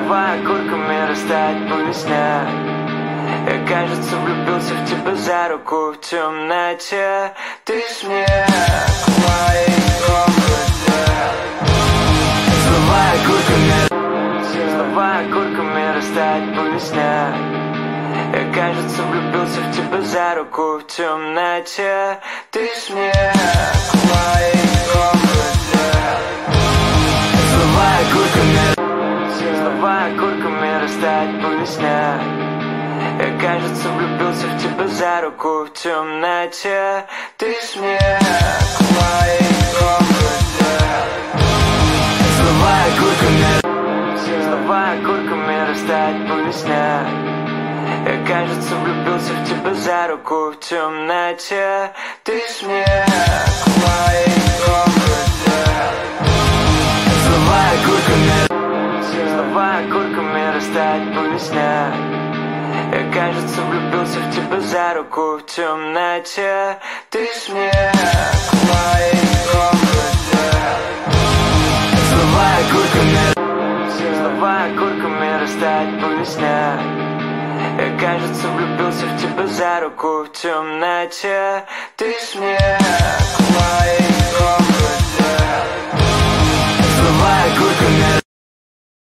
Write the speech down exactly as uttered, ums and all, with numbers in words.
Сновая курками растает по весне. Я, кажется, влюбился в тебя за руку в темноте. Ты смех в моей комнате. Сновая курками, сновая курками растает по весне. Я, кажется, влюбился в тебя за руку в темноте. Ты смех в моей комнате. Сновая курками, сновая курками растает по весне. Я, кажется, влюбился в тебя за руку в темноте. Ты смех в моей комнате. Сновая курками, сновая курками растает по весне. Я, кажется, влюбился в тебя за руку в темноте. Ты смех в моей комнате. Сновая курками, сновая курками растает по весне. Я, кажется, влюбился в тебя за руку в темноте. Ты смех в моей комнате. Сновая курками, сновая курками растает по весне. Я, кажется, влюбился в тебя за руку в темноте. Ты смех